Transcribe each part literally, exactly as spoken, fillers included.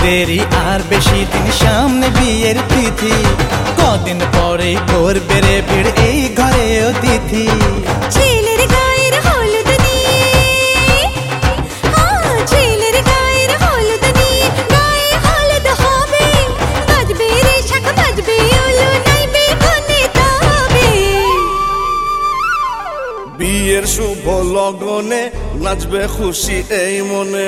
দেরি আর বেশি দিন সামনে বিয়ের তিথি, কদিন পরে করবে রে ভিড় এই ঘরে অতিথি। ছেলের গায়ের হলুদ নিয়ে, হ্যাঁ ছেলের গায়ের হলুদ নিয়ে গায়ে হলুদ হবে, বাজবে রে শাঁখ বাজবে উলু নাইবে কোনে তবে। বিয়ের শুভ লগনে নাচবে খুশি এই মনে,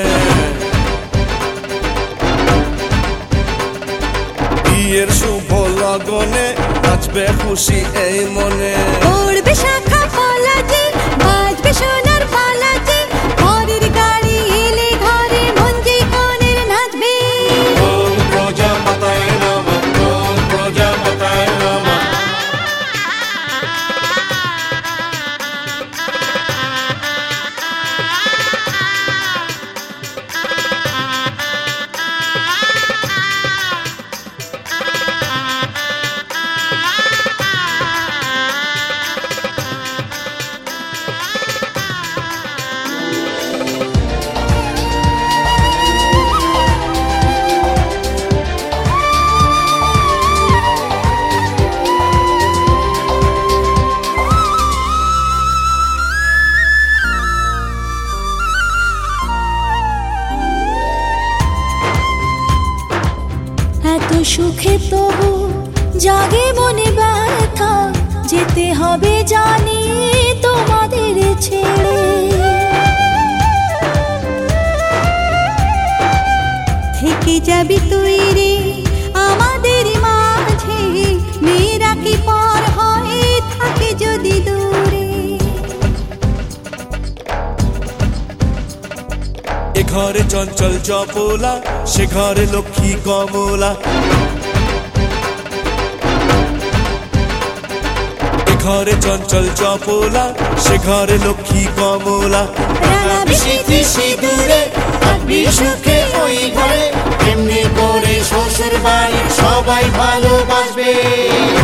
বিয়ের শুভ লগনে নাচবে খুশি এই মনে। উড়বে শাঁখা পলাজি বাজবে সোনার পালাজি, ঘরের গাড়ি এলে ঘরে মঞ্জে কোনের নাচবে। ওম প্রজাপতায়ে নমঃ, ওম প্রজাপতায়ে নমঃ। এত সুখে তবু জাগে মনে ব্যথা, যেতে হবে জানি তোমাদের ছেড়ে। থেকে যাবি তুই রে আমাদের মাঝে, মেয়েরা কি পার হয় থাকে যদি দূরে। এ ঘরে চঞ্চল চপলা, সে ঘরে লক্ষ্মী কমলা। এ ঘরে চঞ্চল চপলা, সে ঘরে লক্ষ্মী কমলা। রাঙাবি স্মৃতি সিঁদুরে, থাকবি সুখে ওই ঘরে, এমনি করে শ্বশুর বাড়ির সবাই ভালোবাসবে।